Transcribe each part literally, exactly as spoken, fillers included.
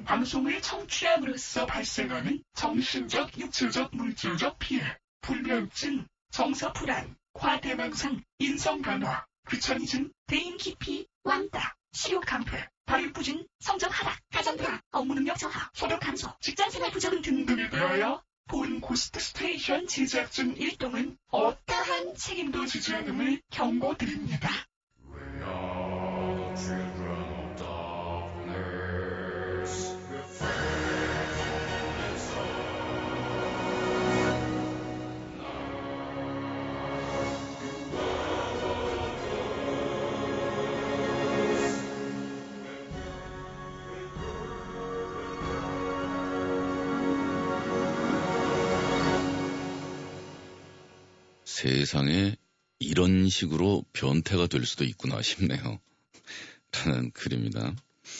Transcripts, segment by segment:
방송을 청취함으로써 발생하는 정신적, 육체적, 물질적 피해, 불면증, 정서 불안, 과대망상, 인성 변화, 귀차니즘, 대인 기피, 왕따, 식욕 감퇴, 발육부진, 성적 하락, 가정 불화, 업무 능력 저하, 소득 감소, 직장생활 부적응 등등에 대하여 본 고스트 스테이션 제작진 일동은 어떠한 책임도 지지 않음을 경고드립니다. 세상에 이런 식으로 변태가 될 수도 있구나 싶네요. 라는 글입니다.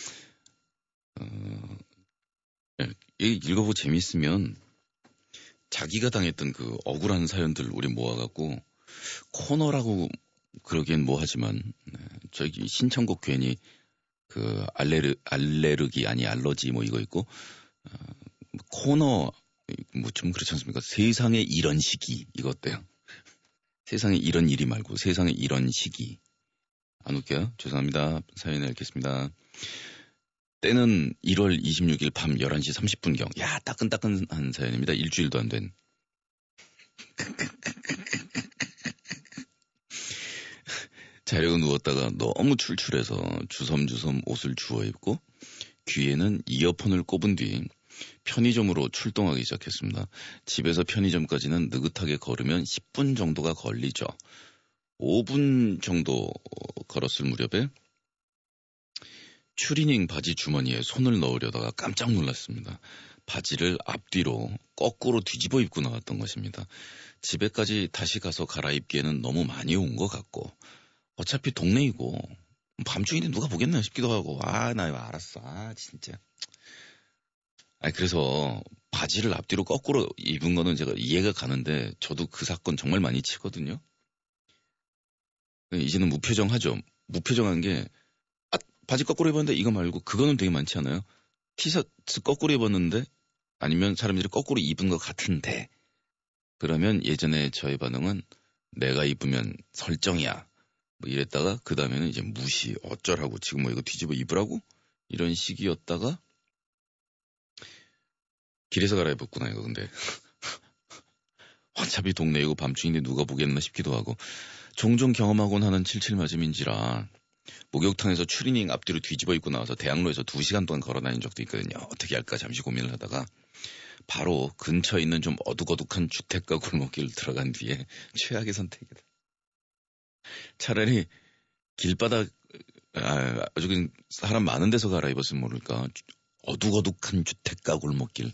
어, 읽어보고 재밌으면 자기가 당했던 그 억울한 사연들 우리 모아갖고 코너라고 그러기엔 뭐하지만 네, 저기 신청곡 괜히 그 알레르 알레르기 아니 알러지 뭐 이거 있고 어, 코너 뭐 좀 그렇지 않습니까? 세상에 이런 시기 이거 어때요? 세상에 이런 일이 말고 세상에 이런 시기. 안 웃겨요? 죄송합니다. 사연을 읽겠습니다. 때는 일월 이십육일 밤 열한 시 삼십 분경. 야, 따끈따끈한 사연입니다. 일주일도 안 된. 자려고 누웠다가 너무 출출해서 주섬주섬 옷을 주워 입고 귀에는 이어폰을 꼽은 뒤 편의점으로 출동하기 시작했습니다. 집에서 편의점까지는 느긋하게 걸으면 십 분 정도가 걸리죠. 오 분 정도 걸었을 무렵에 추리닝 바지 주머니에 손을 넣으려다가 깜짝 놀랐습니다. 바지를 앞뒤로 거꾸로 뒤집어 입고 나왔던 것입니다. 집에까지 다시 가서 갈아입기에는 너무 많이 온 것 같고 어차피 동네이고 밤중인데 누가 보겠나 싶기도 하고 아, 나 이거 알았어. 아, 진짜. 아니, 그래서 바지를 앞뒤로 거꾸로 입은 거는 제가 이해가 가는데 저도 그 사건 정말 많이 치거든요. 이제는 무표정하죠. 무표정한 게 아, 바지 거꾸로 입었는데 이거 말고 그거는 되게 많지 않아요? 티셔츠 거꾸로 입었는데 아니면 사람들이 거꾸로 입은 것 같은데 그러면 예전에 저의 반응은 내가 입으면 설정이야. 뭐 이랬다가 그 다음에는 이제 무시 어쩌라고 지금 뭐 이거 뒤집어 입으라고? 이런 식이었다가 길에서 갈아입었구나 이거 근데 어차피 동네이고 밤중인데 누가 보겠나 싶기도 하고 종종 경험하곤 하는 칠칠맞음인지라 목욕탕에서 추리닝 앞뒤로 뒤집어 입고 나와서 대학로에서 두 시간 동안 걸어다닌 적도 있거든요. 어떻게 할까 잠시 고민을 하다가 바로 근처에 있는 좀 어둑어둑한 주택가 골목길을 들어간 뒤에 최악의 선택이다. 차라리 길바닥 아, 아주 그냥 사람 많은 데서 갈아입었으면 모를까. 어둑어둑한 주택가 골목길.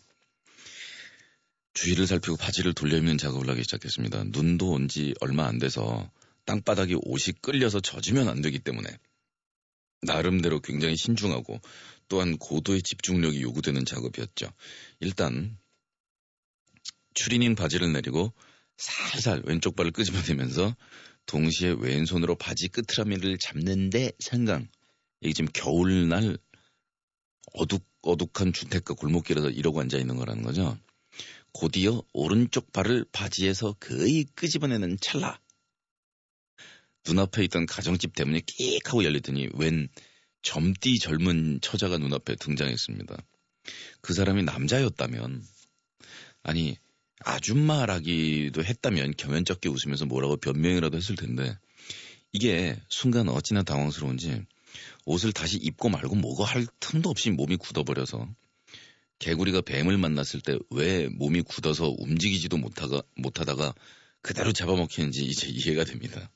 주위를 살피고 바지를 돌려입는 작업을 하기 시작했습니다. 눈도 온 지 얼마 안 돼서 땅바닥에 옷이 끌려서 젖으면 안 되기 때문에 나름대로 굉장히 신중하고 또한 고도의 집중력이 요구되는 작업이었죠. 일단 추리닝 바지를 내리고 살살 왼쪽 발을 끄집어내면서 동시에 왼손으로 바지 끝트라미를 잡는데 생각. 이게 지금 겨울날 어둑어둑한 주택가 골목길에서 이러고 앉아있는 거라는 거죠. 곧이어 오른쪽 발을 바지에서 거의 끄집어내는 찰나. 눈앞에 있던 가정집 대문이 끽 하고 열리더니 웬 젊디 젊은 처자가 눈앞에 등장했습니다. 그 사람이 남자였다면 아니 아줌마라기도 했다면 겸연쩍게 웃으면서 뭐라고 변명이라도 했을 텐데 이게 순간 어찌나 당황스러운지 옷을 다시 입고 말고 뭐고 할 틈도 없이 몸이 굳어버려서 개구리가 뱀을 만났을 때 왜 몸이 굳어서 움직이지도 못하가, 못하다가 그대로 잡아먹히는지 이제 이해가 됩니다.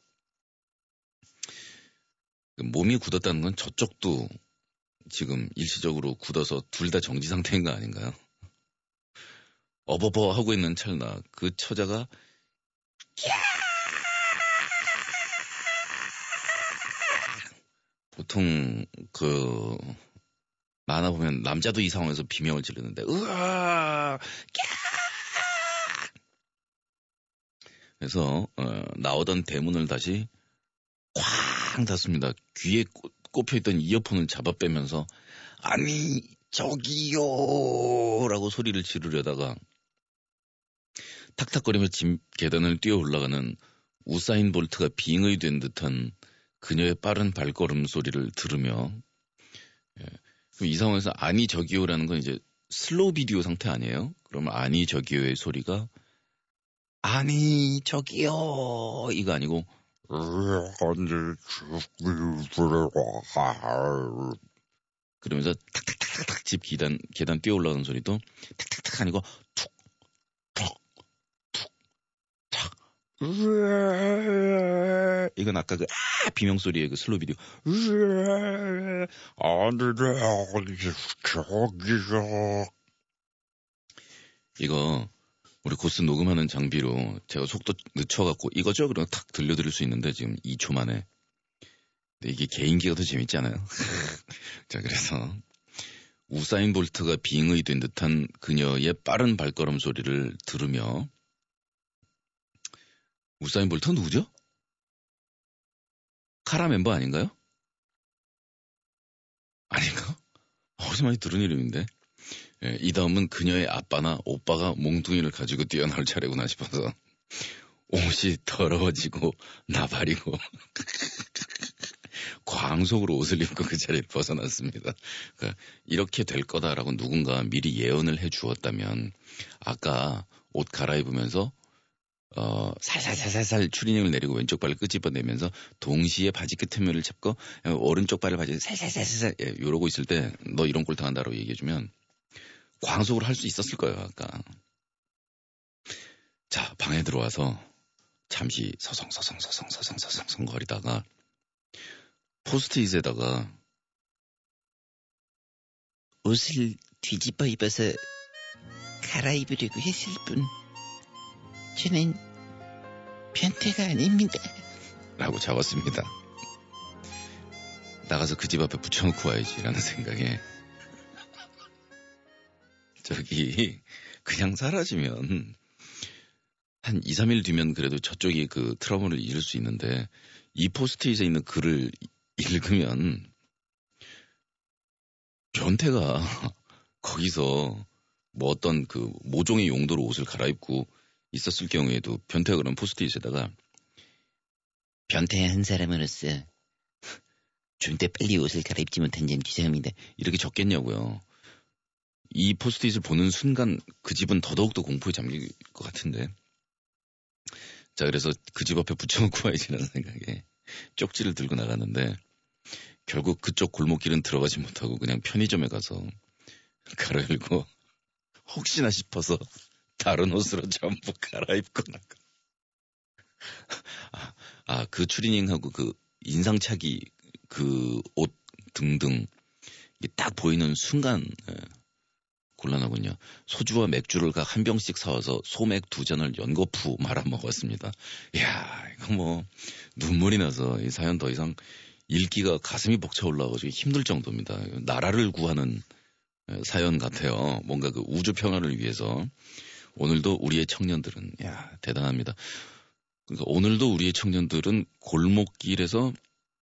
몸이 굳었다는 건 저쪽도 지금 일시적으로 굳어서 둘 다 정지 상태인 거 아닌가요? 어버버 하고 있는 찰나 그 처자가 보통 그 만화 보면 남자도 이 상황에서 비명을 지르는데 으아 그래서 어, 나오던 대문을 다시 쾅 닫습니다. 귀에 꼽, 꼽혀있던 이어폰을 잡아 빼면서 아니 저기요! 라고 소리를 지르려다가 탁탁거리며 집 계단을 뛰어 올라가는 우사인 볼트가 빙의 된 듯한 그녀의 빠른 발걸음 소리를 들으며, 예, 그럼 이 상황에서 아니 저기요라는 건 이제 슬로우 비디오 상태 아니에요? 그러면 아니 저기요의 소리가 아니 저기요 이거 아니고 그러면서 탁탁탁탁탁 집 계단 계단 뛰어 올라가는 소리도 탁탁탁 아니고 툭툭툭탁 이건 아까 그 아 비명 소리의 그 슬로우 비디오 이거 우리 고스 녹음하는 장비로 제가 속도 늦춰갖고 이거죠? 그러면 탁 들려드릴 수 있는데 지금 이 초 만에. 근데 이게 개인기가 더 재밌지 않아요? 자, 그래서 우사인 볼트가 빙의 된 듯한 그녀의 빠른 발걸음 소리를 들으며 우사인 볼트가 누구죠? 카라 멤버 아닌가요? 아닌가? 어디서 많이 들은 이름인데. 예, 이 다음은 그녀의 아빠나 오빠가 몽둥이를 가지고 뛰어나올 차례구나 싶어서 옷이 더러워지고 나발이고 광속으로 옷을 입고 그 자리를 벗어났습니다. 그러니까 이렇게 될 거다라고 누군가 미리 예언을 해 주었다면 아까 옷 갈아입으면서 어, 살살살살살 추리닝을 내리고 왼쪽 발을 끄집어내면서 동시에 바지 끝에면을 잡고 오른쪽 발을 바지 살살살살 예, 이러고 있을 때 너 이런 꼴 당한다라고 얘기해주면 광속으로 할 수 있었을 거예요, 아까. 자, 방에 들어와서 잠시 서성서성서성서성서성 거리다가 포스트잇에다가 옷을 뒤집어 입어서 갈아입으려고 했을 뿐 저는 변태가 아닙니다. 라고 적었습니다. 나가서 그 집 앞에 붙여놓고 와야지 라는 생각에 저기 그냥 사라지면 한 이, 삼 일 뒤면 그래도 저쪽이 그 트러블을 잃을 수 있는데 이 포스트잇에 있는 글을 읽으면 변태가 거기서 뭐 어떤 그 모종의 용도로 옷을 갈아입고 있었을 경우에도 변태가 그런 포스트잇에다가 변태 한 사람으로서 좀 더 빨리 옷을 갈아입지 못한 점 죄송합니다. 이렇게 적겠냐고요. 이 포스트잇을 보는 순간 그 집은 더더욱더 공포에 잠길 것 같은데. 자, 그래서 그 집 앞에 붙여놓고 와야지라는 생각에 쪽지를 들고 나갔는데 결국 그쪽 골목길은 들어가지 못하고 그냥 편의점에 가서 갈아입고 혹시나 싶어서 다른 옷으로 전부 갈아입고 나가. 아, 아, 그 추리닝하고 그 인상착의 그 옷 등등 딱 보이는 순간 예, 곤란하군요. 소주와 맥주를 각 한 병씩 사와서 소맥 두 잔을 연거푸 말아 먹었습니다. 이야, 이거 뭐 눈물이 나서 이 사연 더 이상 읽기가 가슴이 벅차 올라가지고 힘들 정도입니다. 나라를 구하는 사연 같아요. 뭔가 그 우주 평화를 위해서 오늘도 우리의 청년들은 야 대단합니다. 그러니까 오늘도 우리의 청년들은 골목길에서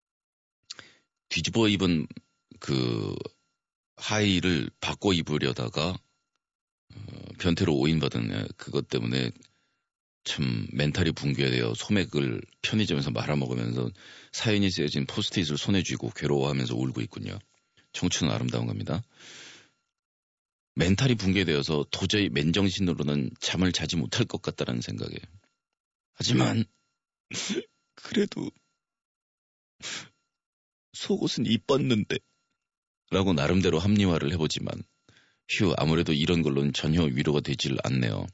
뒤집어 입은 그 하의를 바꿔 입으려다가 어, 변태로 오인받은 그것 때문에 참 멘탈이 붕괴되어 소맥을 편의점에서 말아먹으면서 사연이 쓰여진 포스트잇을 손에 쥐고 괴로워하면서 울고 있군요. 청춘은 아름다운 겁니다. 멘탈이 붕괴되어서 도저히 맨정신으로는 잠을 자지 못할 것 같다는 생각에. 하지만 그래도 속옷은 이뻤는데 라고 나름대로 합리화를 해보지만 휴 아무래도 이런 걸로는 전혀 위로가 되질 않네요.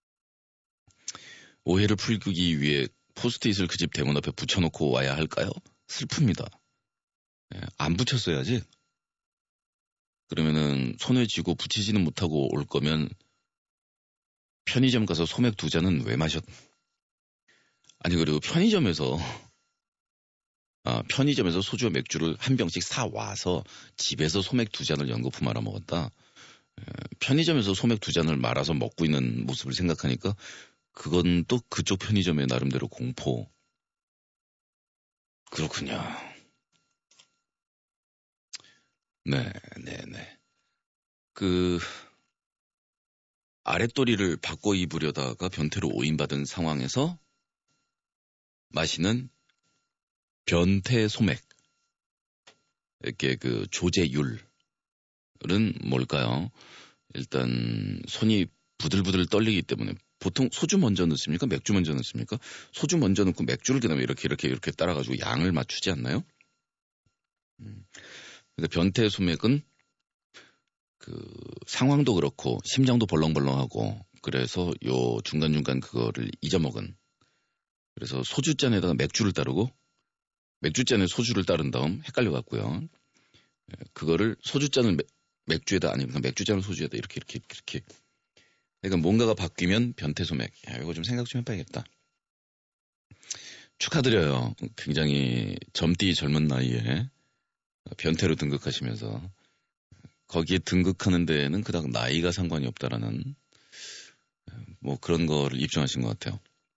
오해를 풀기 위해 포스트잇을 그 집 대문 앞에 붙여놓고 와야 할까요? 슬픕니다. 예, 안 붙였어야지. 그러면은 손에 쥐고 붙이지는 못하고 올 거면 편의점 가서 소맥 두 잔은 왜 마셨? 아니 그리고 편의점에서 아, 편의점에서 소주와 맥주를 한 병씩 사 와서 집에서 소맥 두 잔을 연거푸 말아 먹었다. 에, 편의점에서 소맥 두 잔을 말아서 먹고 있는 모습을 생각하니까 그건 또 그쪽 편의점의 나름대로 공포. 그렇군요. 네, 네, 네. 그 아랫도리를 바꿔 입으려다가 변태로 오인받은 상황에서 마시는 변태 소맥, 이렇게 그 조제율은 뭘까요? 일단 손이 부들부들 떨리기 때문에 보통 소주 먼저 넣습니까? 맥주 먼저 넣습니까? 소주 먼저 넣고 맥주를 그다음에 이렇게 이렇게 이렇게 따라가지고 양을 맞추지 않나요? 음. 그러니까 변태 소맥은 그 상황도 그렇고 심장도 벌렁벌렁하고 그래서 요 중간중간 그거를 잊어먹은, 그래서 소주잔에다가 맥주를 따르고 맥주잔에 소주를 따른 다음 헷갈려갖고요. 그거를 소주잔을 맥, 맥주에다 아니면 맥주잔을 소주에다 이렇게 이렇게 이렇게. 그러니까 뭔가가 바뀌면 변태소맥. 야, 이거 좀 생각 좀 해봐야겠다. 축하드려요. 굉장히 젊디 젊은 나이에 변태로 등극하시면서 거기에 등극하는 데에는 그닥 나이가 상관이 없다라는 뭐 그런 거를 입증하신 것 같아요.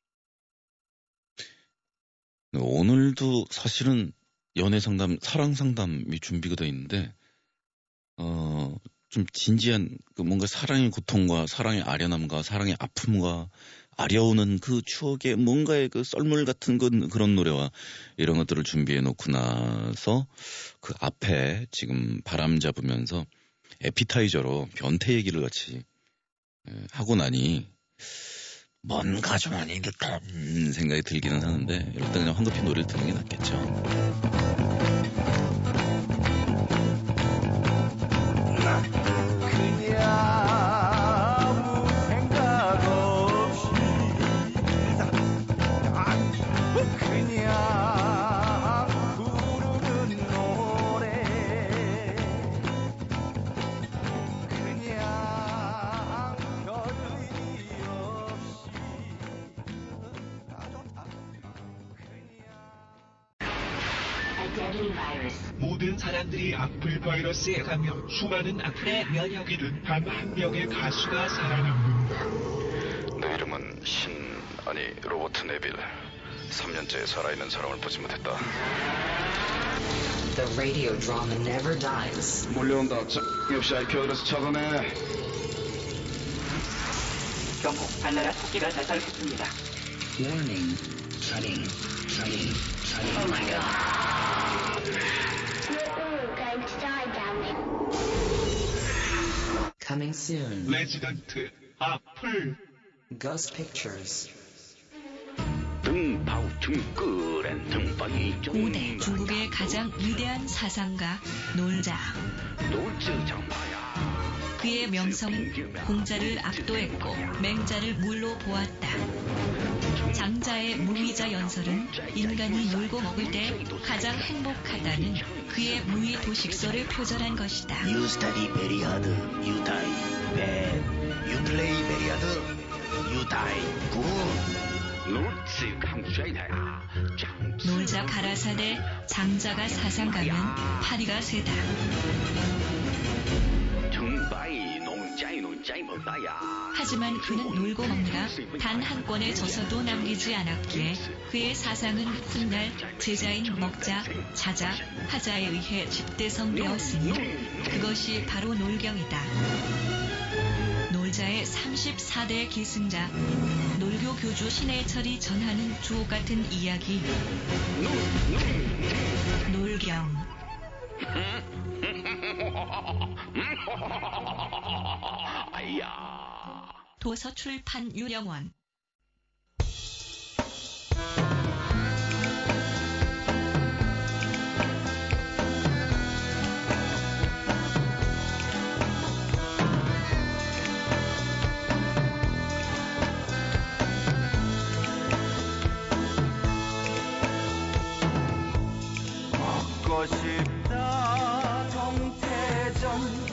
오늘도 사실은 연애 상담, 사랑 상담이 준비가 되어 있는데, 어, 좀 진지한, 그 뭔가 사랑의 고통과 사랑의 아련함과 사랑의 아픔과 아려오는 그 추억의 뭔가의 그 썰물 같은 그, 그런 노래와 이런 것들을 준비해 놓고 나서 그 앞에 지금 바람 잡으면서 에피타이저로 변태 얘기를 같이 하고 나니 뭔가 좀 아닌 듯한 생각이 들기는 하는데 이럴 때 그냥 황급히 노래를 듣는 게 낫겠죠. 그냥 아무 생각 없이 그냥 부르는 노래 그냥 별일이 없이 모든 사람들이 악플 바이러스에 감염, 수많은 악플의 면역이 든 단 한 명의 가수가 살아남는다. 내 이름은 신, 아니 로버트 네빌. 삼 년째 살아있는 사람을 보지 못했다. The radio drama never dies. 몰려온다. 자, 역시 아이피 어드레스 찾아내. 경고, 발나라 토끼가 나타났습니다. Warning. Shutting. Shutting. Shutting. Oh my god. You're all going to die down there. Coming soon. 레지던트, 악플. Ghost Pictures. 고대 중국의 가장 위대한 사상가 놀자. 그의 명성은 공자를 압도했고 맹자를 물로 보았다. 장자의 무위자 연설은 인간이 놀고 먹을 때 가장 행복하다는 그의 무위 도식설을 표절한 것이다. You study very hard, you die bad. You play very hard, you die good. 놀자 가라사대 장자가 사상가면 파리가 세다. 하지만 그는 놀고 먹느라 단 한 권의 저서도 남기지 않았기에 그의 사상은 훗날 제자인 먹자, 자자, 하자에 의해 집대성되었으니 그것이 바로 놀경이다. 놀자의 삼십사 대 기승자, 놀교 교주 신해철이 전하는 주옥같은 이야기, 놀경. 도서출판 유령원. 먹고 싶다 정태전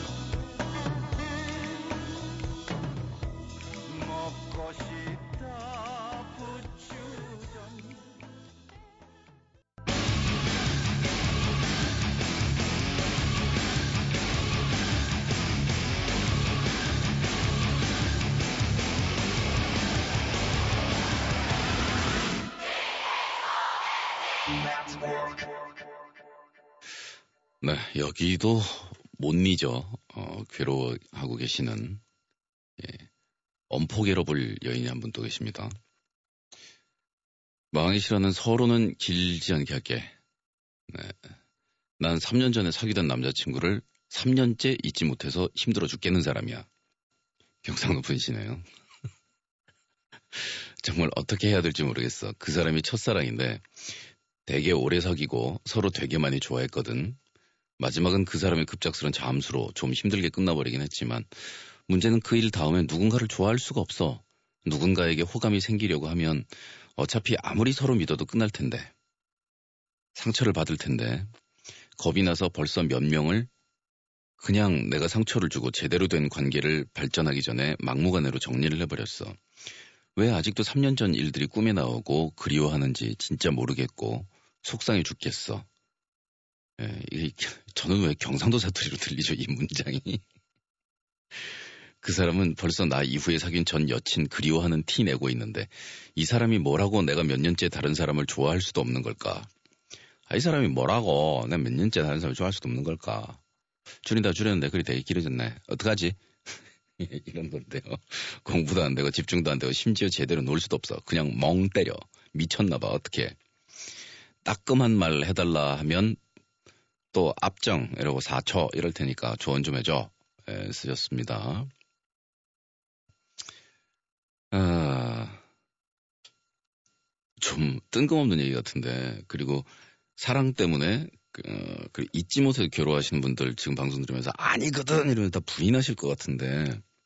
먹고 싶다 부추전. 네, 여기도 못 잊어 어, 괴로워하고 계시는 예, 언포게러블 여인이 한 분 또 계십니다. 망하기 싫어는 서로는 길지 않게 할게. 네. 난 삼 년 전에 사귀던 남자친구를 삼 년째 잊지 못해서 힘들어 죽겠는 사람이야. 경상도 분이시네요. 정말 어떻게 해야 될지 모르겠어. 그 사람이 첫사랑인데 되게 오래 사귀고 서로 되게 많이 좋아했거든. 마지막은 그 사람의 급작스런 잠수로 좀 힘들게 끝나버리긴 했지만 문제는 그 일 다음에 누군가를 좋아할 수가 없어. 누군가에게 호감이 생기려고 하면 어차피 아무리 서로 믿어도 끝날 텐데. 상처를 받을 텐데. 겁이 나서 벌써 몇 명을 그냥 내가 상처를 주고 제대로 된 관계를 발전하기 전에 막무가내로 정리를 해버렸어. 왜 아직도 삼 년 전 일들이 꿈에 나오고 그리워하는지 진짜 모르겠고 속상해 죽겠어. 예, 이게 저는 왜 경상도 사투리로 들리죠, 이 문장이. 그 사람은 벌써 나 이후에 사귄 전 여친 그리워하는 티 내고 있는데 이 사람이 뭐라고 내가 몇 년째 다른 사람을 좋아할 수도 없는 걸까? 아, 이 사람이 뭐라고 내가 몇 년째 다른 사람을 좋아할 수도 없는 걸까? 줄인다 줄였는데 글이 되게 길어졌네. 어떡하지? 이런 건데요. 공부도 안 되고 집중도 안 되고 심지어 제대로 놀 수도 없어. 그냥 멍 때려. 미쳤나 봐. 어떡해. 따끔한 말 해달라 하면 또 앞정 이러고 사 초 이럴 테니까 조언 좀 해줘. 에, 쓰셨습니다. 아, 좀 뜬금없는 얘기 같은데 그리고 사랑 때문에 그, 그 잊지 못해서 괴로워하시는 분들 지금 방송 들으면서 아니거든 이러면 다 부인하실 것 같은데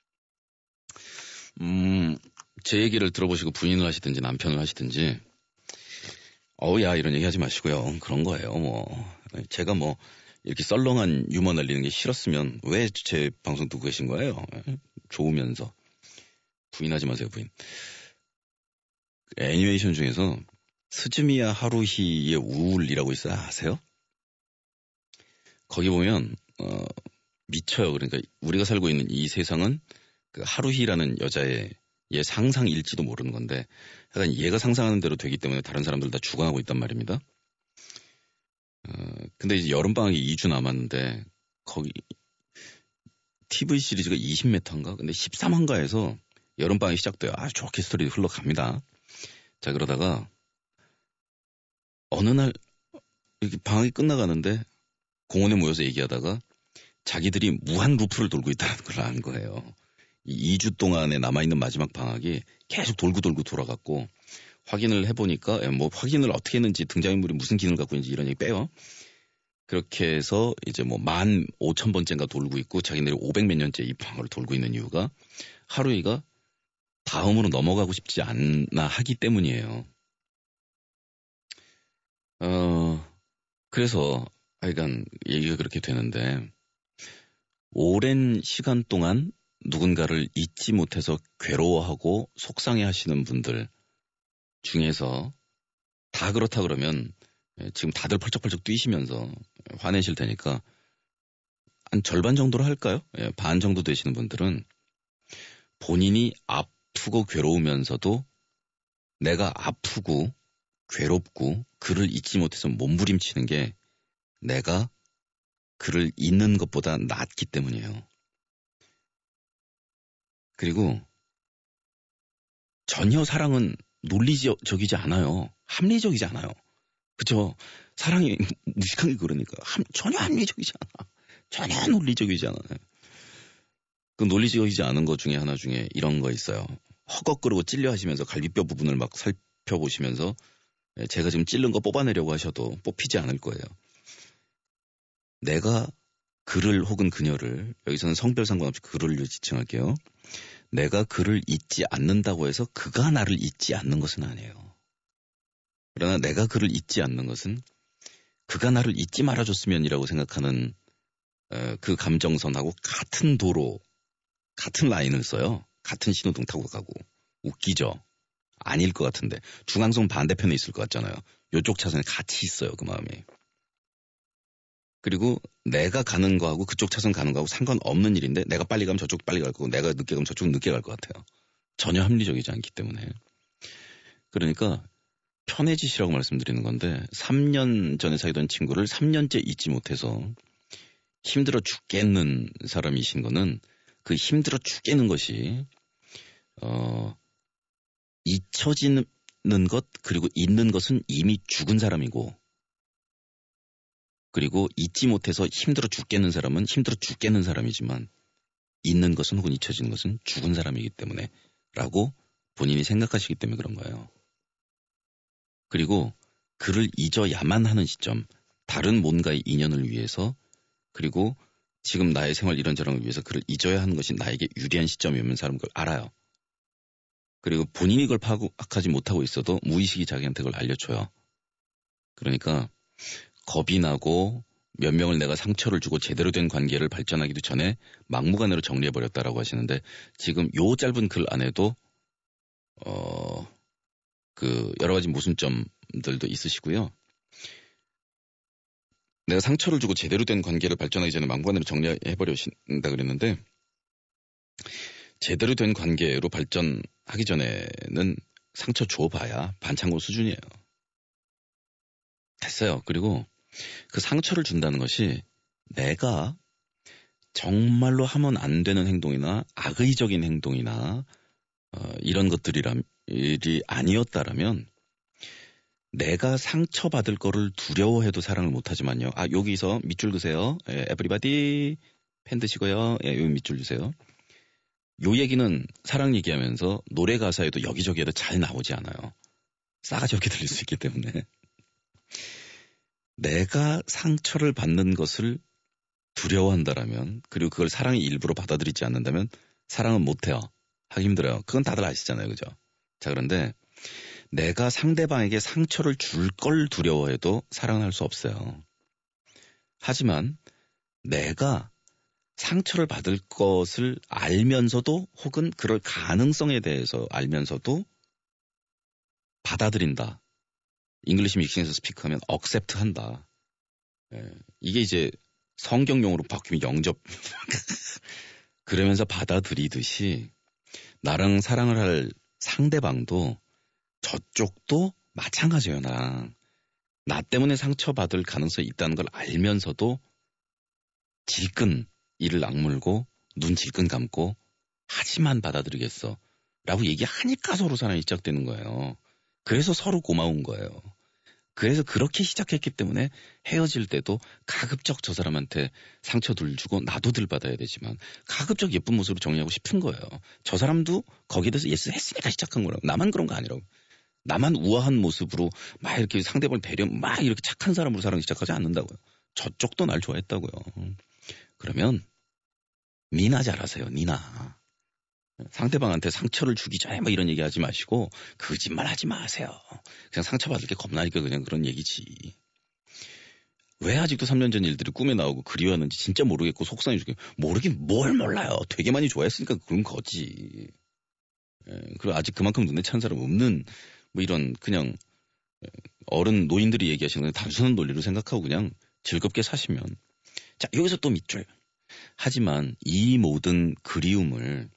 음, 제 얘기를 들어보시고 부인을 하시든지 남편을 하시든지 어우 야 이런 얘기 하지 마시고요. 그런 거예요. 뭐 제가 뭐 이렇게 썰렁한 유머 날리는 게 싫었으면 왜 제 방송 듣고 계신 거예요? 좋으면서 부인하지 마세요. 부인. 애니메이션 중에서 스즈미야 하루히의 우울이라고 있어요. 아세요? 거기 보면 어, 미쳐요. 그러니까 우리가 살고 있는 이 세상은 그 하루히라는 여자의 얘 상상일지도 모르는 건데 약간 얘가 상상하는 대로 되기 때문에 다른 사람들 다 죽어나고 있단 말입니다. 어, 근데 이제 여름방학이 이 주 남았는데 거기 티비 시리즈가 이십 화인가? 근데 십삼 화인가에서 여름방학이 시작돼요. 아주 좋게 스토리 흘러갑니다. 자 그러다가 어느 날 이렇게 방학이 끝나가는데 공원에 모여서 얘기하다가 자기들이 무한 루프를 돌고 있다는 걸 아는 거예요. 이 주 동안에 남아있는 마지막 방학이 계속 돌고 돌고 돌아갔고 확인을 해보니까 뭐 확인을 어떻게 했는지 등장인물이 무슨 기능을 갖고 있는지 이런 얘기 빼요. 그렇게 해서 이제 뭐 만 오천 번째인가 돌고 있고 자기네들이 오백 몇 년째 이 방학을 돌고 있는 이유가 하루이가 다음으로 넘어가고 싶지 않나 하기 때문이에요. 어, 그래서 하여간 얘기가 그렇게 되는데 오랜 시간 동안 누군가를 잊지 못해서 괴로워하고 속상해 하시는 분들 중에서 다 그렇다 그러면 지금 다들 펄쩍펄쩍 뛰시면서 화내실 테니까 한 절반 정도로 할까요? 예, 반 정도 되시는 분들은 본인이 아프고 괴로우면서도 내가 아프고 괴롭고 그를 잊지 못해서 몸부림치는 게 내가 그를 잊는 것보다 낫기 때문이에요. 그리고 전혀 사랑은 논리적이지 않아요. 합리적이지 않아요. 그쵸? 사랑이 무식한 게 그러니까 함, 전혀 합리적이지 않아. 전혀 논리적이지 않아요. 그 논리적이지 않은 것 중에 하나 중에 이런 거 있어요. 허걱거리고 찔려 하시면서 갈비뼈 부분을 막 살펴보시면서 제가 지금 찔른 거 뽑아내려고 하셔도 뽑히지 않을 거예요. 내가 그를 혹은 그녀를, 여기서는 성별 상관없이 그를 지칭할게요. 내가 그를 잊지 않는다고 해서 그가 나를 잊지 않는 것은 아니에요. 그러나 내가 그를 잊지 않는 것은 그가 나를 잊지 말아줬으면이라고 생각하는 어, 그 감정선하고 같은 도로, 같은 라인을 써요. 같은 신호등 타고 가고. 웃기죠? 아닐 것 같은데. 중앙선 반대편에 있을 것 같잖아요. 이쪽 차선에 같이 있어요. 그 마음이. 그리고 내가 가는 거하고 그쪽 차선 가는 거하고 상관없는 일인데 내가 빨리 가면 저쪽 빨리 갈 거고 내가 늦게 가면 저쪽 늦게 갈 것 같아요. 전혀 합리적이지 않기 때문에. 그러니까 편해지시라고 말씀드리는 건데 삼 년 전에 사귀던 친구를 삼 년째 잊지 못해서 힘들어 죽겠는 사람이신 거는 그 힘들어 죽겠는 것이 어, 잊혀지는 것 그리고 있는 것은 이미 죽은 사람이고 그리고 잊지 못해서 힘들어 죽겠는 사람은 힘들어 죽겠는 사람이지만 있는 것은 혹은 잊혀지는 것은 죽은 사람이기 때문에 라고 본인이 생각하시기 때문에 그런 거예요. 그리고 그를 잊어야만 하는 시점, 다른 뭔가의 인연을 위해서 그리고 지금 나의 생활 이런저런을 위해서 그를 잊어야 하는 것이 나에게 유리한 시점이면 사람은 그걸 알아요. 그리고 본인이 그걸 파악하지 못하고 있어도 무의식이 자기한테 그걸 알려줘요. 그러니까 겁이 나고 몇 명을 내가 상처를 주고 제대로 된 관계를 발전하기도 전에 막무가내로 정리해버렸다라고 하시는데 지금 요 짧은 글 안에도 어, 그 여러 가지 모순점들도 있으시고요. 내가 상처를 주고 제대로 된 관계를 발전하기 전에 막무가내로 정리해버려신다 그랬는데 제대로 된 관계로 발전하기 전에는 상처 줘봐야 반창고 수준이에요. 됐어요. 그리고 그 상처를 준다는 것이 내가 정말로 하면 안 되는 행동이나 악의적인 행동이나 어, 이런 것들이 아니었다라면 내가 상처받을 거를 두려워해도 사랑을 못하지만요. 아 여기서 밑줄 그세요. 예, 에브리바디 펜 드시고요. 예, 여기 밑줄 주세요. 요 얘기는 사랑 얘기하면서 노래 가사에도 여기저기에도 잘 나오지 않아요. 싸가지 없게 들릴 수 있기 때문에. 내가 상처를 받는 것을 두려워한다라면 그리고 그걸 사랑의 일부로 받아들이지 않는다면 사랑은 못해요. 하기 힘들어요. 그건 다들 아시잖아요. 그죠? 자 그런데 내가 상대방에게 상처를 줄 걸 두려워해도 사랑할 수 없어요. 하지만 내가 상처를 받을 것을 알면서도 혹은 그럴 가능성에 대해서 알면서도 받아들인다. 잉글리시 믹싱에서 스피크하면 accept 한다. 예, 이게 이제 성경용어로 바뀌면 영접. 그러면서 받아들이듯이 나랑 사랑을 할 상대방도 저쪽도 마찬가지예요. 나랑. 나 때문에 상처받을 가능성이 있다는 걸 알면서도 질끈 이를 악물고 눈 질끈 감고 하지만 받아들이겠어 라고 얘기하니까 서로 사랑이 시작되는 거예요. 그래서 서로 고마운 거예요. 그래서 그렇게 시작했기 때문에 헤어질 때도 가급적 저 사람한테 상처들 주고 나도 들 받아야 되지만 가급적 예쁜 모습으로 정리하고 싶은 거예요. 저 사람도 거기에 대해서 예스 했으니까 시작한 거라고. 나만 그런 거 아니라고. 나만 우아한 모습으로 막 이렇게 상대방을 배려 막 이렇게 착한 사람으로 사랑을 시작하지 않는다고요. 저쪽도 날 좋아했다고요. 그러면 니나 잘하세요. 니나. 상대방한테 상처를 주기 전에 뭐 이런 얘기 하지 마시고 거짓말 하지 마세요. 그냥 상처받을 게 겁나니까 그냥 그런 얘기지. 왜 아직도 삼 년 전 일들이 꿈에 나오고 그리웠는지 진짜 모르겠고 속상해 죽겠고 모르긴 뭘 몰라요. 되게 많이 좋아했으니까 그런 거지. 예, 그리고 아직 그만큼 눈에 찬 사람 없는 뭐 이런 그냥 어른 노인들이 얘기하시는 단순한 논리로 생각하고 그냥 즐겁게 사시면 자 여기서 또 밑줄. 하지만 이 모든 그리움을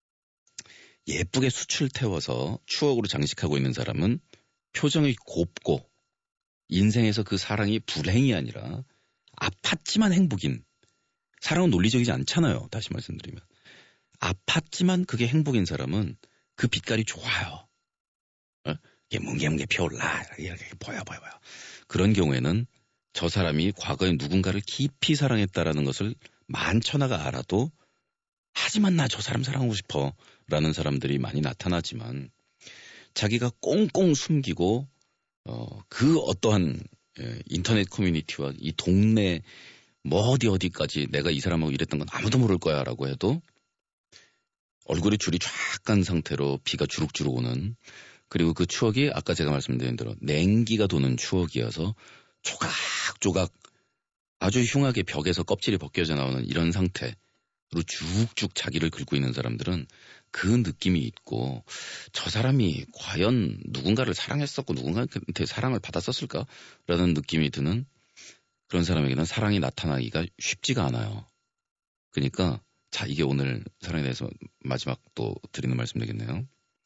예쁘게 수출 태워서 추억으로 장식하고 있는 사람은 표정이 곱고 인생에서 그 사랑이 불행이 아니라 아팠지만 행복인 사랑은 논리적이지 않잖아요. 다시 말씀드리면 아팠지만 그게 행복인 사람은 그 빛깔이 좋아요. 어? 이게 뭉게뭉게 피어올라 이렇게 보여 보여 보여. 그런 경우에는 저 사람이 과거에 누군가를 깊이 사랑했다라는 것을 만천하가 알아도 하지만 나 저 사람 사랑하고 싶어 라는 사람들이 많이 나타나지만 자기가 꽁꽁 숨기고 어, 그 어떠한 예, 인터넷 커뮤니티와 이 동네 뭐 어디 어디까지 내가 이 사람하고 이랬던 건 아무도 모를 거야 라고 해도 얼굴에 줄이 쫙 간 상태로 비가 주룩주룩 오는 그리고 그 추억이 아까 제가 말씀드린 대로 냉기가 도는 추억이어서 조각조각 아주 흉하게 벽에서 껍질이 벗겨져 나오는 이런 상태로 쭉쭉 자기를 긁고 있는 사람들은 그 느낌이 있고 저 사람이 과연 누군가를 사랑했었고 누군가한테 사랑을 받았었을까라는 느낌이 드는 그런 사람에게는 사랑이 나타나기가 쉽지가 않아요. 그러니까 자 이게 오늘 사랑에 대해서 마지막 또 드리는 말씀 되겠네요.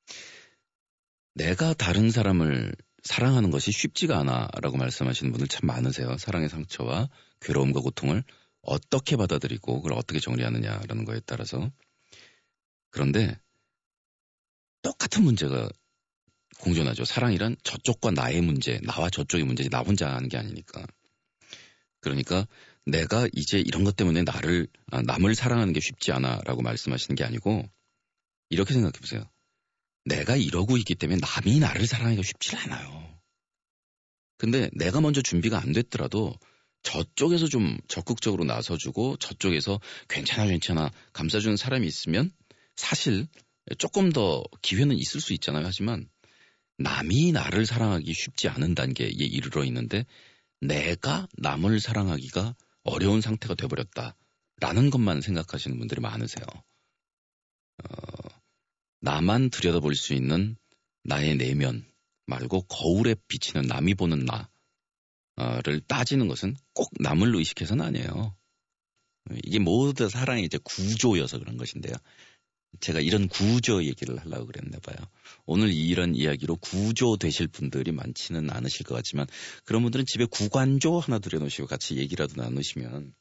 내가 다른 사람을 사랑하는 것이 쉽지가 않아 라고 말씀하시는 분들 참 많으세요. 사랑의 상처와 괴로움과 고통을 어떻게 받아들이고 그걸 어떻게 정리하느냐라는 거에 따라서. 그런데 똑같은 문제가 공존하죠. 사랑이란 저쪽과 나의 문제, 나와 저쪽의 문제지 나 혼자 하는 게 아니니까. 그러니까 내가 이제 이런 것 때문에 나를 아, 남을 사랑하는 게 쉽지 않아라고 말씀하시는 게 아니고 이렇게 생각해 보세요. 내가 이러고 있기 때문에 남이 나를 사랑하기가 쉽지 않아요. 근데 내가 먼저 준비가 안 됐더라도 저쪽에서 좀 적극적으로 나서주고 저쪽에서 괜찮아 괜찮아 감싸주는 사람이 있으면 사실 조금 더 기회는 있을 수 있잖아요. 하지만 남이 나를 사랑하기 쉽지 않은 단계에 이르러 있는데 내가 남을 사랑하기가 어려운 상태가 돼버렸다라는 것만 생각하시는 분들이 많으세요. 어, 나만 들여다볼 수 있는 나의 내면 말고 거울에 비치는 남이 보는 나를 따지는 것은 꼭 남을 의식해서는 아니에요. 이게 모두 사랑의 이제 구조여서 그런 것인데요. 제가 이런 구조 얘기를 하려고 그랬나 봐요. 오늘 이런 이야기로 구조 되실 분들이 많지는 않으실 것 같지만 그런 분들은 집에 구관조 하나 들여놓으시고 같이 얘기라도 나누시면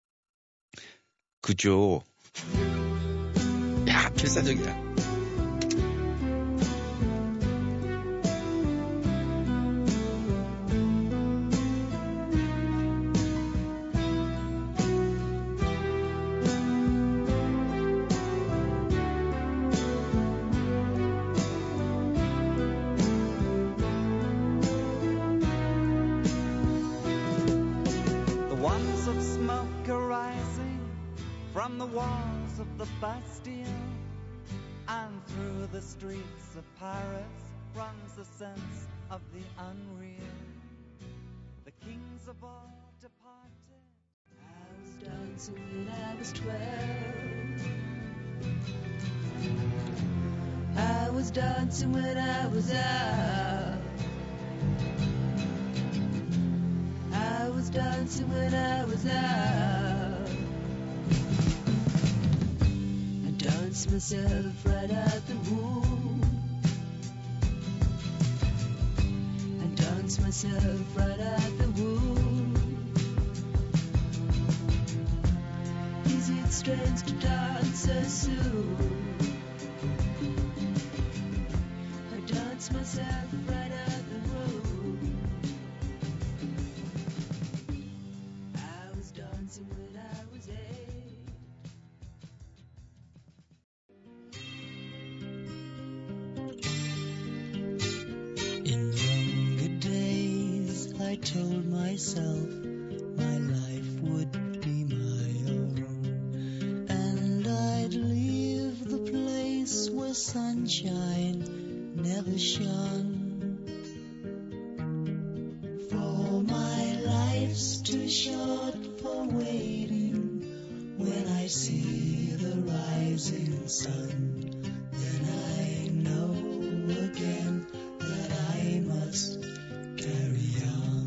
그죠? 야, 필사적이야. From the walls of the Bastille and through the streets of Paris runs the sense of the unreal. The kings of all departed. I was dancing when I was twelve. I was dancing when I was out. I was dancing when I was out. Dance myself right out the womb. I dance myself right out the womb. Is it strange to dance so soon? I dance myself right out the womb. I was dancing when I was eight. I told myself my life would be my own, and I'd leave the place where sunshine never shone. For my life's too short for waiting. When I see the rising sun, then I know again that I must carry on.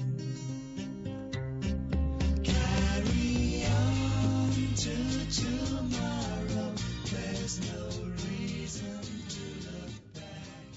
Carry on to tomorrow. There's no reason to look back.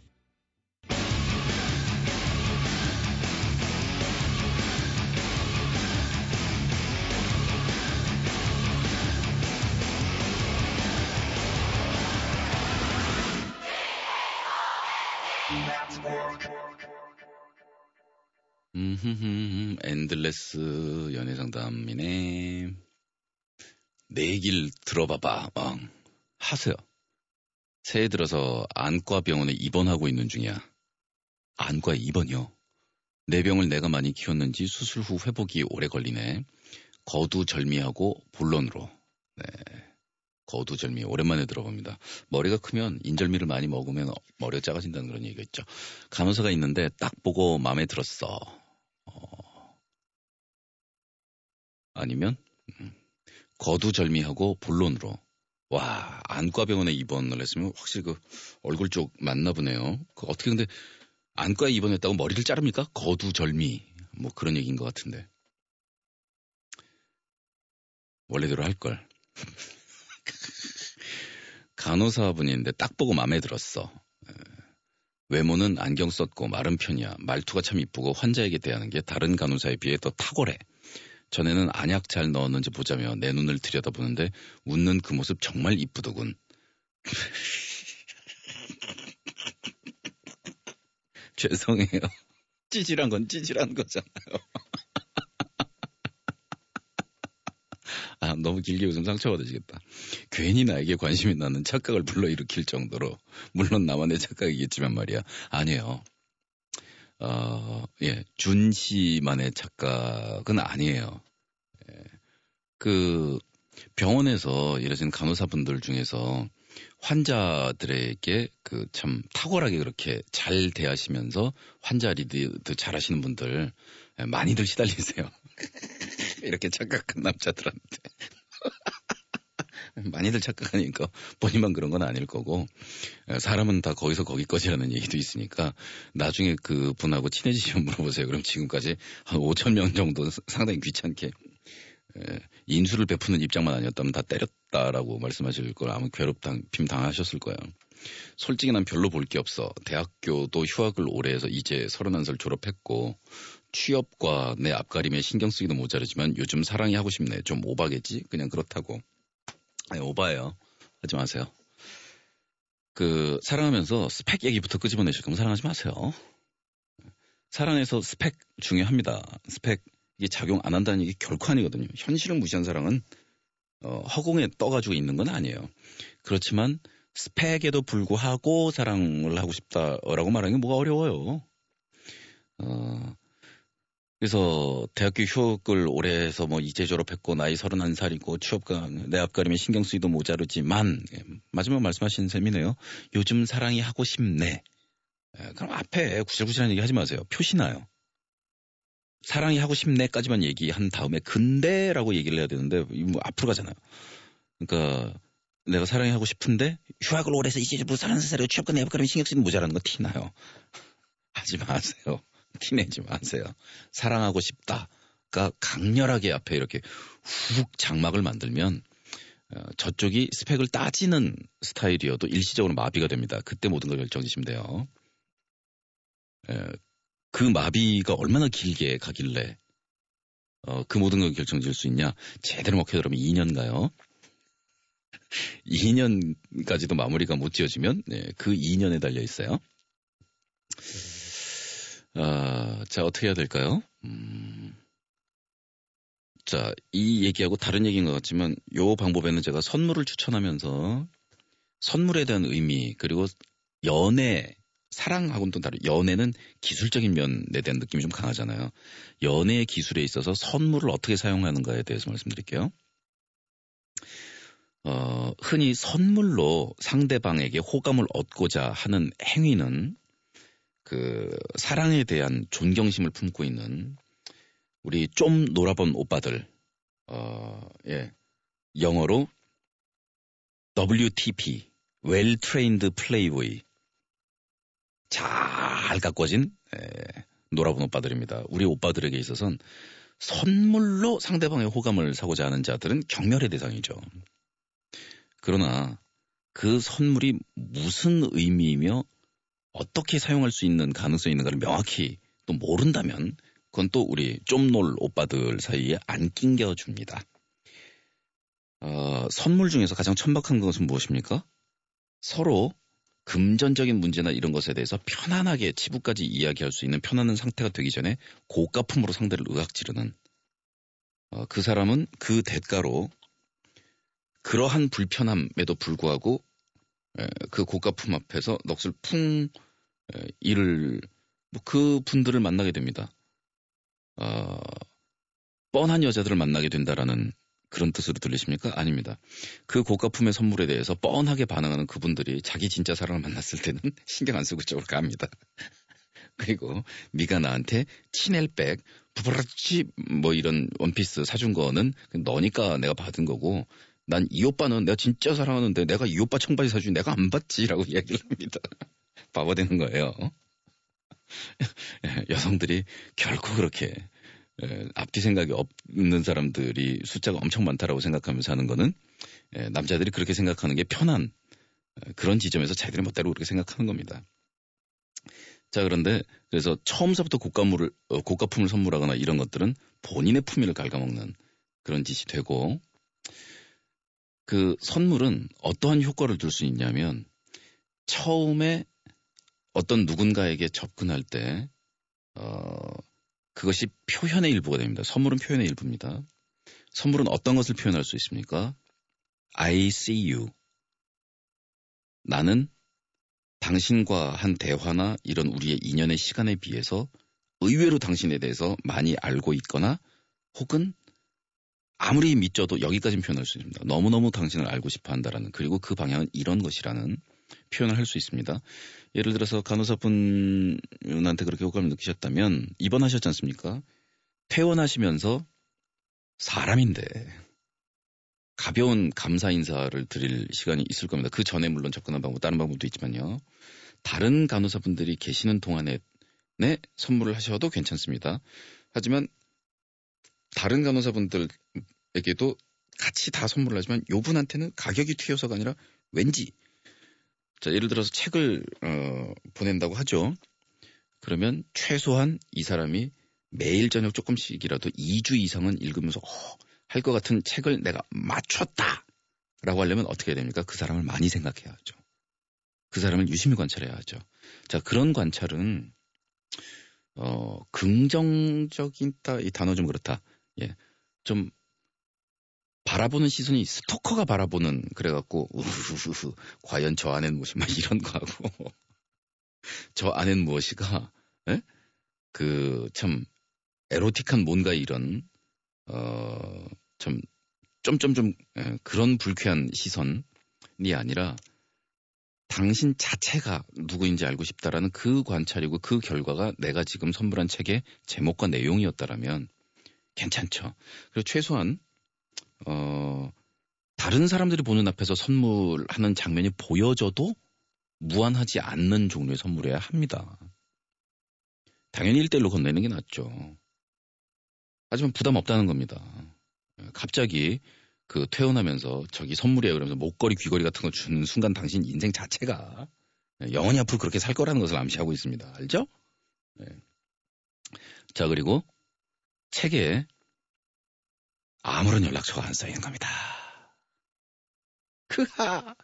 음, 엔들레스 연애상담이네. 내 얘기를 들어봐봐. 어, 하세요. 새해 들어서 안과병원에 입원하고 있는 중이야. 안과에 입원이요. 내 병을 내가 많이 키웠는지 수술 후 회복이 오래 걸리네. 거두절미하고 본론으로. 네, 거두절미 오랜만에 들어봅니다. 머리가 크면 인절미를 많이 먹으면 머리가 작아진다는 그런 얘기가 있죠. 간호사가 있는데 딱 보고 마음에 들었어. 어... 아니면 음, 거두절미하고 본론으로. 와, 안과병원에 입원을 했으면 확실히 그 얼굴 쪽 맞나 보네요. 그 어떻게 근데 안과에 입원했다고 머리를 자릅니까? 거두절미 뭐 그런 얘기인 것 같은데. 원래대로 할 걸. 간호사분인데 딱 보고 마음에 들었어. 외모는 안경 썼고 마른 편이야. 말투가 참 이쁘고 환자에게 대하는 게 다른 간호사에 비해 더 탁월해. 전에는 안약 잘 넣었는지 보자며 내 눈을 들여다보는데 웃는 그 모습 정말 이쁘더군. 죄송해요. 찌질한 건 찌질한 거잖아요. 아, 너무 길게 웃으면 상처받으시겠다. 괜히 나에게 관심이 나는 착각을 불러일으킬 정도로, 물론 나만의 착각이겠지만 말이야. 아니에요. 어, 예, 준 씨만의 착각은 아니에요. 예, 그 병원에서 예를 들면 간호사분들 중에서 환자들에게 그 참 탁월하게 그렇게 잘 대하시면서 환자 리드 잘하시는 분들 많이들 시달리세요. 이렇게 착각한 남자들한테. 많이들 착각하니까 본인만 그런 건 아닐 거고, 사람은 다 거기서 거기까지라는 얘기도 있으니까 나중에 그 분하고 친해지시면 물어보세요. 그럼 지금까지 한 오천 명 정도 상당히 귀찮게 인수를 베푸는 입장만 아니었다면 다 때렸다라고 말씀하실 걸 아마 괴롭힘 당하셨을 거예요. 솔직히 난 별로 볼 게 없어. 대학교도 휴학을 오래 해서 이제 서른한 살 졸업했고 취업과 내 앞가림에 신경 쓰기도 모자르지만 요즘 사랑이 하고 싶네. 좀 오바겠지? 그냥 그렇다고. 아니, 오바예요. 하지 마세요. 그 사랑하면서 스펙 얘기부터 끄집어내실 거면 사랑하지 마세요. 사랑에서 스펙 중요합니다. 스펙 이게 작용 안 한다는 얘기 결코 아니거든요. 현실을 무시한 사랑은 어, 허공에 떠가지고 있는 건 아니에요. 그렇지만 스펙에도 불구하고 사랑을 하고 싶다라고 말하는 게 뭐가 어려워요. 어, 그래서 대학교 휴학을 오래 해서 뭐 이제 졸업했고 나이 서른한 살이고 취업과 내 앞가림에 신경 쓰기도 모자르지만, 예, 마지막 말씀하신 셈이네요. 요즘 사랑이 하고 싶네. 예, 그럼 앞에 구질구질한 얘기 하지 마세요. 표시나요. 사랑이 하고 싶네까지만 얘기한 다음에 근데라고 얘기를 해야 되는데 뭐 앞으로 가잖아요. 그러니까 내가 사랑이 하고 싶은데 휴학을 오래 해서 이제 뭐 서른한 살이고 취업과 내 앞가림에 신경 쓰기도 모자라는 거 티나요. 하지 마세요. 티내지 마세요. 사랑하고 싶다가 강렬하게 앞에 이렇게 훅 장막을 만들면 어, 저쪽이 스펙을 따지는 스타일이어도 일시적으로 마비가 됩니다. 그때 모든 걸 결정지시면 돼요. 에, 그 마비가 얼마나 길게 가길래 어, 그 모든 걸 결정지을 수 있냐. 제대로 먹혀들으면 이 년 가요. 이 년까지도 마무리가 못 지어지면 네, 그 이 년에 달려 있어요. 아, 자, 어떻게 해야 될까요? 음, 자, 이 얘기하고 다른 얘기인 것 같지만 요 방법에는 제가 선물을 추천하면서 선물에 대한 의미, 그리고 연애, 사랑하고는 또 다른, 연애는 기술적인 면에 대한 느낌이 좀 강하잖아요. 연애 기술에 있어서 선물을 어떻게 사용하는가에 대해서 말씀드릴게요. 어, 흔히 선물로 상대방에게 호감을 얻고자 하는 행위는 그 사랑에 대한 존경심을 품고 있는 우리 좀 놀아본 오빠들, 어, 예, 영어로 더블유 티 피, Well Trained Playboy, 잘 가꿔진 예, 놀아본 오빠들입니다. 우리 오빠들에게 있어서는 선물로 상대방의 호감을 사고자 하는 자들은 경멸의 대상이죠. 그러나 그 선물이 무슨 의미이며 어떻게 사용할 수 있는 가능성이 있는가를 명확히 또 모른다면 그건 또 우리 좀 놀 오빠들 사이에 안 낑겨줍니다. 어, 선물 중에서 가장 천박한 것은 무엇입니까? 서로 금전적인 문제나 이런 것에 대해서 편안하게 치부까지 이야기할 수 있는 편안한 상태가 되기 전에 고가품으로 상대를 의학지르는 어, 그 사람은 그 대가로 그러한 불편함에도 불구하고 에, 그 고가품 앞에서 넋을 풍 에, 이를 뭐 그 분들을 만나게 됩니다. 어, 뻔한 여자들을 만나게 된다라는 그런 뜻으로 들리십니까? 아닙니다. 그 고가품의 선물에 대해서 뻔하게 반응하는 그분들이 자기 진짜 사랑을 만났을 때는 신경 안 쓰고 그쪽으로 갑니다. 그리고 네가 나한테 치넬백, 부브라치 뭐 이런 원피스 사준 거는 너니까 내가 받은 거고 난 이 오빠는 내가 진짜 사랑하는데 내가 이 오빠 청바지 사주니 내가 안 받지라고 이야기를 합니다. 바보 되는 거예요. 여성들이 결코 그렇게 앞뒤 생각이 없는 사람들이 숫자가 엄청 많다라고 생각하면서 하는 거는 남자들이 그렇게 생각하는 게 편한 그런 지점에서 자기들이 멋대로 그렇게 생각하는 겁니다. 자, 그런데 그래서 처음서부터 고가물을, 고가품을 선물하거나 이런 것들은 본인의 품위를 갉아먹는 그런 짓이 되고, 그 선물은 어떠한 효과를 줄 수 있냐면 처음에 어떤 누군가에게 접근할 때 어, 그것이 표현의 일부가 됩니다. 선물은 표현의 일부입니다. 선물은 어떤 것을 표현할 수 있습니까? I see you. 나는 당신과 한 대화나 이런 우리의 인연의 시간에 비해서 의외로 당신에 대해서 많이 알고 있거나 혹은 아무리 믿져도 여기까지는 표현할 수 있습니다. 너무너무 당신을 알고 싶어 한다라는, 그리고 그 방향은 이런 것이라는 표현을 할 수 있습니다. 예를 들어서 간호사분한테 그렇게 호감을 느끼셨다면 입원하셨지 않습니까? 퇴원하시면서 사람인데 가벼운 감사 인사를 드릴 시간이 있을 겁니다. 그 전에 물론 접근한 방법, 다른 방법도 있지만요. 다른 간호사분들이 계시는 동안에 네, 선물을 하셔도 괜찮습니다. 하지만 다른 간호사분들에게도 같이 다 선물을 하지만 요분한테는 가격이 튀어서가 아니라 왠지, 자, 예를 들어서 책을 어, 보낸다고 하죠. 그러면 최소한 이 사람이 매일 저녁 조금씩이라도 이 주 이상은 읽으면서 어, 할 것 같은 책을 내가 맞췄다 라고 하려면 어떻게 해야 됩니까? 그 사람을 많이 생각해야 하죠. 그 사람을 유심히 관찰해야 하죠. 자, 그런 관찰은 어, 긍정적인 따, 이 단어 좀 그렇다. 예, 좀 바라보는 시선이 스토커가 바라보는, 그래갖고 우후후후 과연 저 안엔 무엇이 막 이런 거하고 저 안엔 무엇이가, 예? 그 참 에로틱한 뭔가 이런 어, 참 점점점 예, 그런 불쾌한 시선이 아니라 당신 자체가 누구인지 알고 싶다라는 그 관찰이고 그 결과가 내가 지금 선물한 책의 제목과 내용이었다라면 괜찮죠. 그리고 최소한 어, 다른 사람들이 보는 앞에서 선물하는 장면이 보여져도 무안하지 않는 종류의 선물이어야 합니다. 당연히 일대일로 건네는 게 낫죠. 하지만 부담 없다는 겁니다. 갑자기 그 퇴원하면서 저기 선물이에요 그러면서 목걸이 귀걸이 같은 거 주는 순간 당신 인생 자체가 영원히 앞으로 그렇게 살 거라는 것을 암시하고 있습니다. 알죠? 네. 자, 그리고 책에 아무런 연락처가 안 써있는 겁니다. 크하.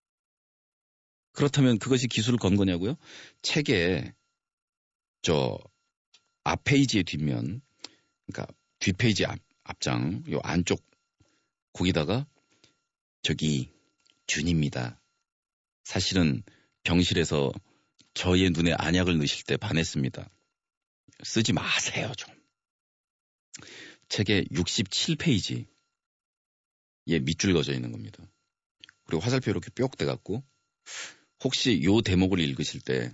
그렇다면 그것이 기술을 건 거냐고요? 책에 저 앞페이지의 뒷면, 그러니까 뒷페이지 앞, 앞장, 요 안쪽 거기다가 저기 준입니다. 사실은 병실에서 저의 눈에 안약을 넣으실 때 반했습니다. 쓰지 마세요 좀. 책의 육십칠 페이지에 밑줄 그어져 있는 겁니다. 그리고 화살표 이렇게 뿅 떼갖고 혹시 요 대목을 읽으실 때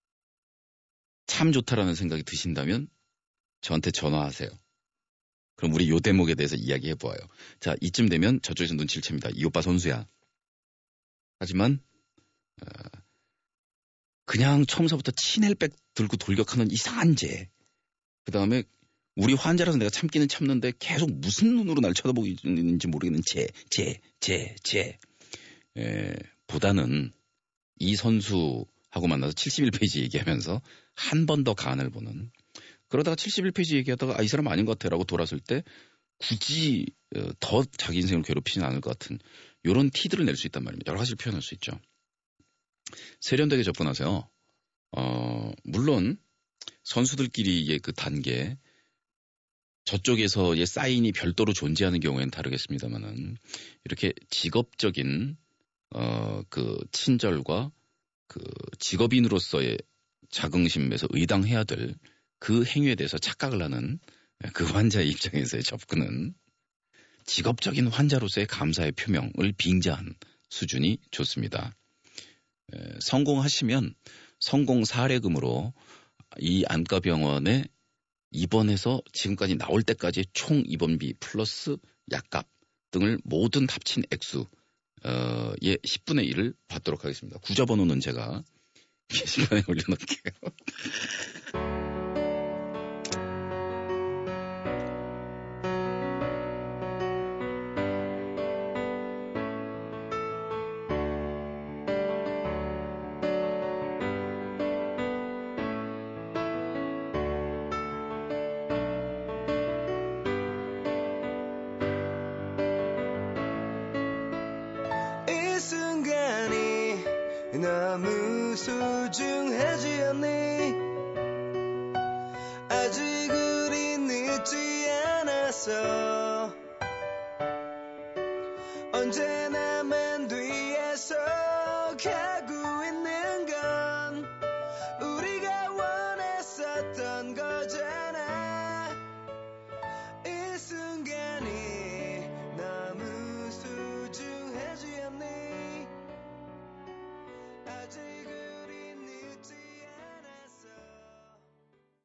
참 좋다라는 생각이 드신다면 저한테 전화하세요. 그럼 우리 요 대목에 대해서 이야기해 보아요. 자, 이쯤 되면 저쪽에서 눈치를 챕니다. 이 오빠 선수야. 하지만 어, 그냥 처음서부터 친헬백 들고 돌격하는 이상한 죄. 그 다음에 우리 환자라서 내가 참기는 참는데 계속 무슨 눈으로 날 쳐다보고 있는지 모르겠는 죄, 죄, 죄, 죄. 에, 보다는 이 선수하고 만나서 칠십일 페이지 얘기하면서 한 번 더 간을 보는, 그러다가 칠십일 페이지 얘기하다가 아, 이 사람 아닌 것 같아 라고 돌아설 때 굳이 더 자기 인생을 괴롭히지는 않을 것 같은 이런 티들을 낼 수 있단 말입니다. 여러 가지를 표현할 수 있죠. 세련되게 접근하세요. 어, 물론 선수들끼리의 그 단계, 저쪽에서의 사인이 별도로 존재하는 경우에는 다르겠습니다만은 이렇게 직업적인 어, 그 친절과 그 직업인으로서의 자긍심에서 의당해야 될 그 행위에 대해서 착각을 하는 그 환자의 입장에서의 접근은 직업적인 환자로서의 감사의 표명을 빙자한 수준이 좋습니다. 에, 성공하시면 성공 사례금으로 이 안과병원에 입원해서 지금까지 나올 때까지 총 입원비 플러스 약값 등을 모든 합친 액수의 십분의 일을 받도록 하겠습니다. 구좌번호는 제가 게시판에 올려놓을게요. 너무 소중하지 않니 아직 우린 늦지 않았어 언제나 맨 뒤에서 가